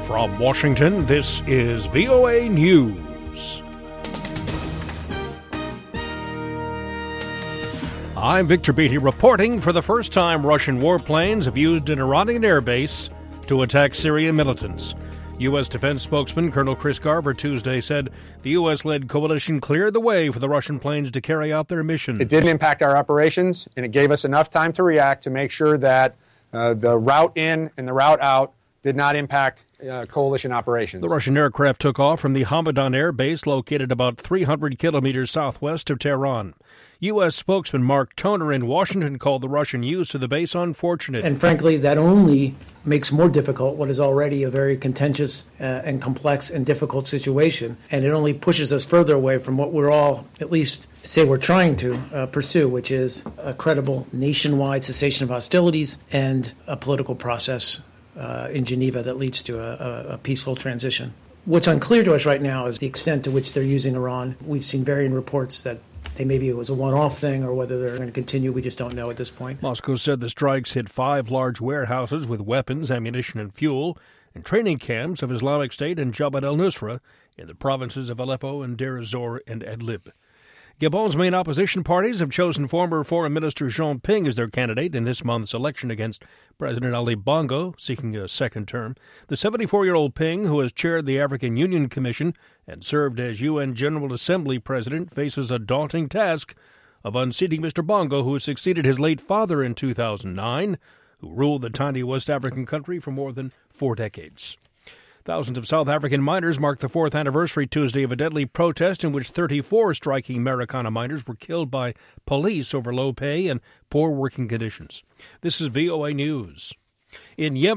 From Washington, this is VOA News. I'm Victor Beatty reporting. For the first time, Russian warplanes have used an Iranian airbase to attack Syrian militants. U.S. Defense spokesman Colonel Chris Garver Tuesday said the U.S.-led coalition cleared the way for the Russian planes to carry out their mission. It didn't impact our operations, and it gave us enough time to react to make sure that the route in and the route out did not impact coalition operations. The Russian aircraft took off from the Hamadan Air Base located about 300 kilometers southwest of Tehran. U.S. spokesman Mark Toner in Washington called the Russian use of the base unfortunate. And frankly, that only makes more difficult what is already a very contentious and complex and difficult situation. And it only pushes us further away from what we're all, at least say we're trying to pursue, which is a credible nationwide cessation of hostilities and a political process in Geneva that leads to a peaceful transition. What's unclear to us right now is the extent to which they're using Iran. We've seen varying reports that maybe it was a one-off thing or whether they're going to continue. We just don't know at this point. Moscow said the strikes hit 5 large warehouses with weapons, ammunition, and fuel, and training camps of Islamic State and Jabhat al-Nusra in the provinces of Aleppo and Deir ez-Zor and Idlib. Gabon's main opposition parties have chosen former Foreign Minister Jean Ping as their candidate in this month's election against President Ali Bongo, seeking a second term. The 74-year-old Ping, who has chaired the African Union Commission and served as UN General Assembly president, faces a daunting task of unseating Mr. Bongo, who succeeded his late father in 2009, who ruled the tiny West African country for more than 4 decades. Thousands of South African miners marked the 4th anniversary Tuesday of a deadly protest in which 34 striking Marikana miners were killed by police over low pay and poor working conditions. This is VOA News. In Yemen,